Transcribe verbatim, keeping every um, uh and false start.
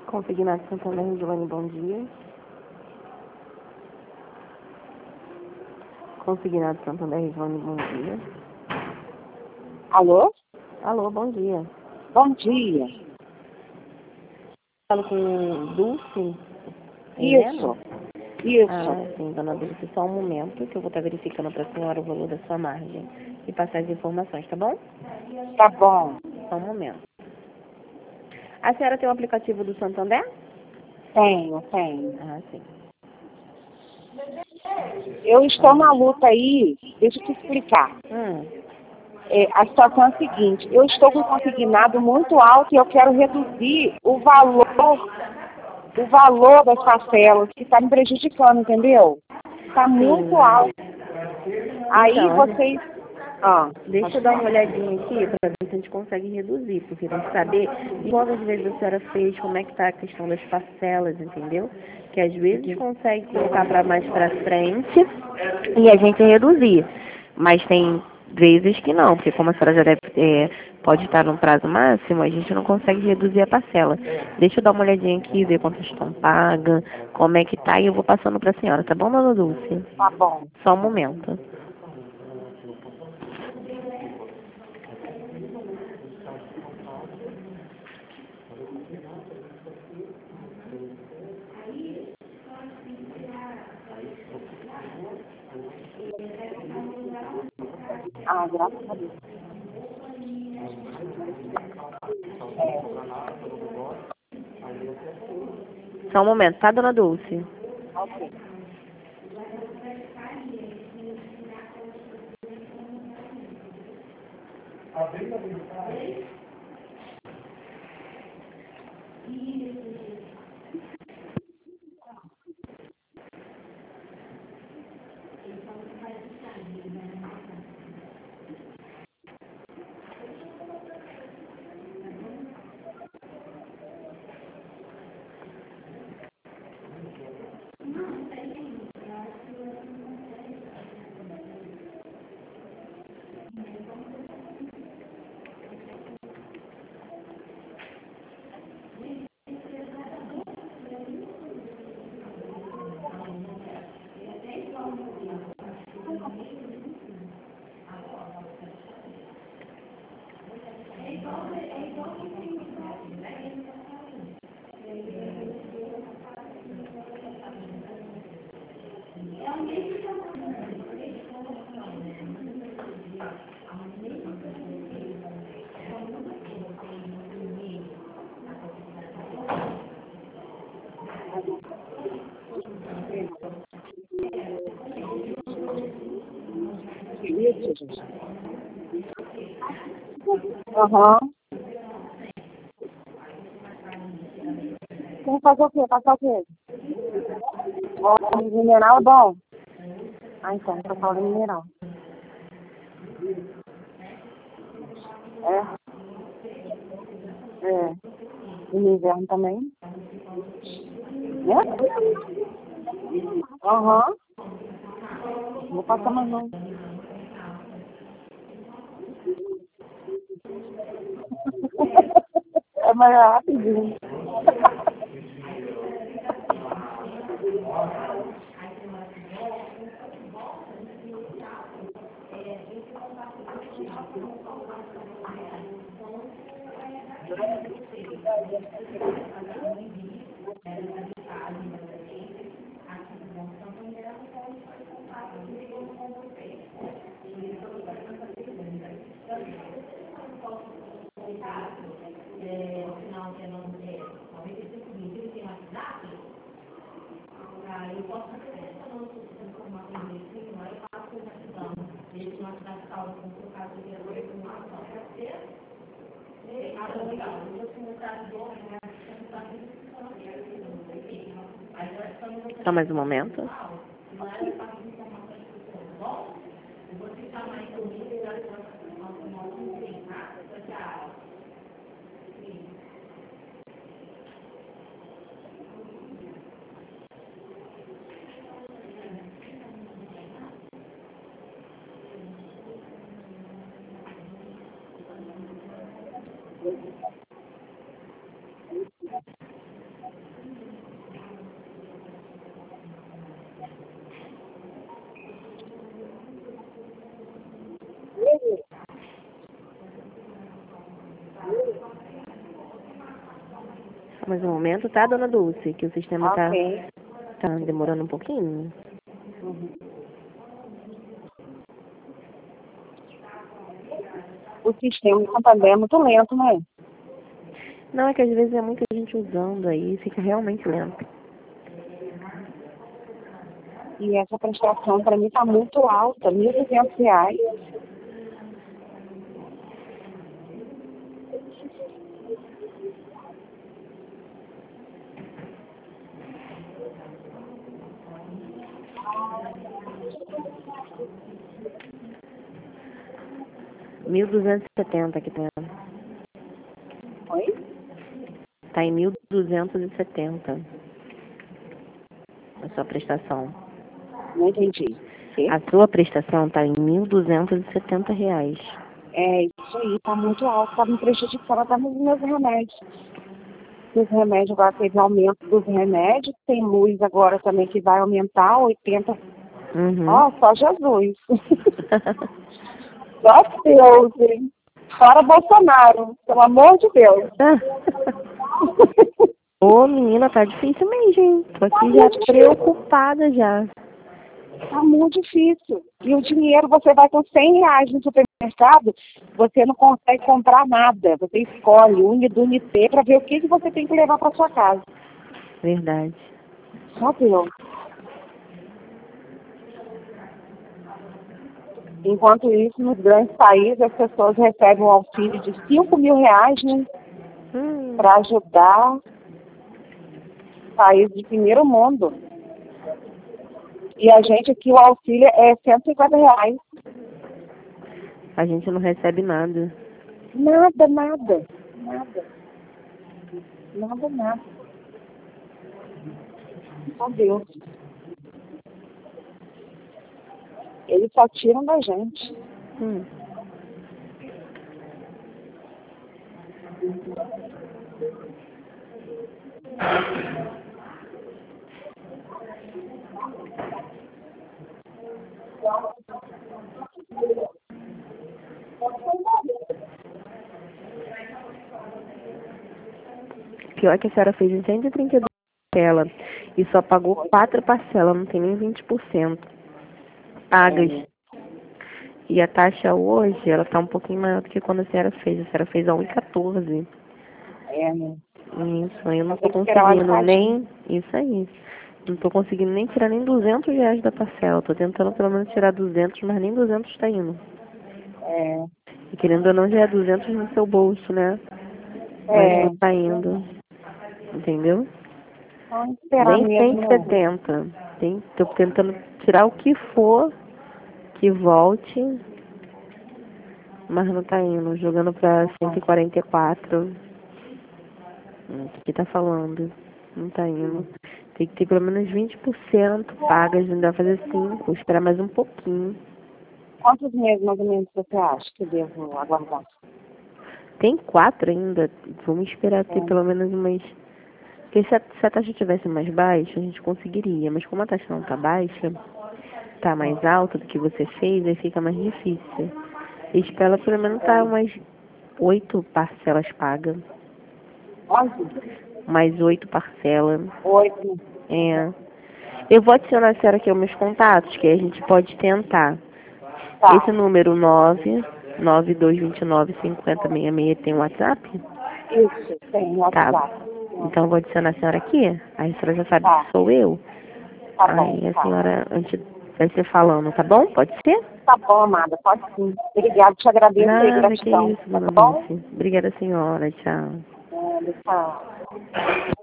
Consignado Santander, Giovanni, bom dia. Consignado Santander, Giovanni, bom dia. Alô? Alô, bom dia. Bom dia. Falo com Dulce? Isso. Isso. Ah, sim, dona Dulce, só um momento que eu vou estar verificando para a senhora o valor da sua margem e passar as informações, tá bom? Tá bom. Só um momento. A senhora tem o aplicativo do Santander? Tenho, tenho. Ah, sim. Eu estou na luta aí, deixa eu te explicar. Hum. É, a situação é a seguinte, eu estou com um consignado muito alto e eu quero reduzir o valor, o valor das parcelas que está me prejudicando, entendeu? Está muito Sim. alto. Aí Então, a gente- vocês... Ah, deixa eu dar uma olhadinha aqui para ver se a gente consegue reduzir, porque tem que saber quantas vezes a senhora fez, como é que tá a questão das parcelas, entendeu? Que às vezes consegue colocar para mais para frente e a gente reduzir. Mas tem vezes que não, porque como a senhora já deve ter, pode estar num prazo máximo, a gente não consegue reduzir a parcela. Deixa eu dar uma olhadinha aqui, ver quantas estão pagas, como é que tá, e eu vou passando para a senhora, tá bom, dona Dulce? tá bom. Só um momento. Ah, graças a Deus. Só um momento, tá, dona Dulce? Ok. Isso, gente. Aham. Tem que fazer o quê? Passar o quê? Óleo mineral é bom? Ah, então, passar óleo mineral. É? É. E no inverno também? É? Aham. Não vou passar mais não. É mais rapidinho. Só mais um momento. mais um momento, tá, dona Dulce? Que o sistema tá, Ok. tá demorando um pouquinho. Uhum. O sistema de Santander é muito lento, né? Não, é que às vezes é muita gente usando aí, fica realmente lento. E essa prestação para mim está muito alta, mil e duzentos reais. mil duzentos e setenta aqui dentro. Oi? Tá em mil duzentos e setenta a sua prestação. Não entendi. Quê? A sua prestação tá em mil duzentos e setenta reais. É, isso aí, tá muito alto, tá me prejudicando até nos meus remédios. Os remédios agora teve aumento dos remédios, tem luz agora também que vai aumentar, oitenta. Uhum. Ó, só Jesus. Só Deus, hein? Fora Bolsonaro, pelo amor de Deus. Ô, menina, tá difícil mesmo, hein? Tô aqui já preocupada já. Tá muito difícil. E o dinheiro, você vai com cem reais no supermercado, você não consegue comprar nada. Você escolhe Uni do Unité para ver o que, que você tem que levar para sua casa. Verdade. Só Deus. Enquanto isso, nos grandes países, as pessoas recebem um auxílio de cinco mil reais, né, Hum. para ajudar países de primeiro mundo. E a gente aqui, o auxílio é cento e cinquenta reais. A gente não recebe nada. Nada, nada. Nada. Nada, nada. Só Deus. Eles só tiram da gente. Hum. Pior que a senhora fez em cento e trinta e dois parcelas e só pagou quatro parcelas, não tem nem vinte por cento pagas. E a taxa hoje, ela tá um pouquinho maior do que quando a senhora fez. A senhora fez a um e quatorze. É, né? Isso, eu não tô Tem que esperar uma conseguindo metadinha. nem... Isso aí. Não tô conseguindo nem tirar nem duzentos reais da parcela. Tô tentando pelo menos tirar duzentos, mas nem duzentos tá indo. É. E querendo ou não, já é duzentos no seu bolso, né? Mas É. não tá indo. Entendeu? Vamos esperar Nem mesmo, cento e né? setenta. Tem, tô tentando tirar o que for que volte, mas não tá indo. Jogando pra cento e quarenta e quatro. Hum, O que tá falando? Não tá indo. Tem que ter pelo menos vinte por cento pagas, ainda vai fazer cinco, esperar mais um pouquinho. Quantos meses mais ou menos você acha que eu devo aguardar? Tem quatro ainda. Vamos esperar ter É. pelo menos umas. Porque se a, se a taxa tivesse mais baixa, a gente conseguiria. Mas como a taxa não tá baixa, tá mais alta do que você fez, aí fica mais difícil. E espera pelo menos tá umas oito parcelas pagas. Onze? Mais oito parcelas. Oito? É. Eu vou adicionar a senhora aqui aos meus contatos, que a gente pode tentar. Tá. Esse número nove nove dois dois nove cinco zero seis seis tem um WhatsApp? Isso, tem Tá. WhatsApp. Então eu vou adicionar a senhora aqui. Aí a senhora já sabe Tá. que sou eu. Tá bom, Aí a tá. senhora a gente vai ser falando, tá bom? Pode ser? Tá bom, amada, pode sim. Obrigada, te agradeço aí, Nada, que gratidão. isso, Tá dona bom? Dulce. Obrigada, senhora. Tchau. É, tchau.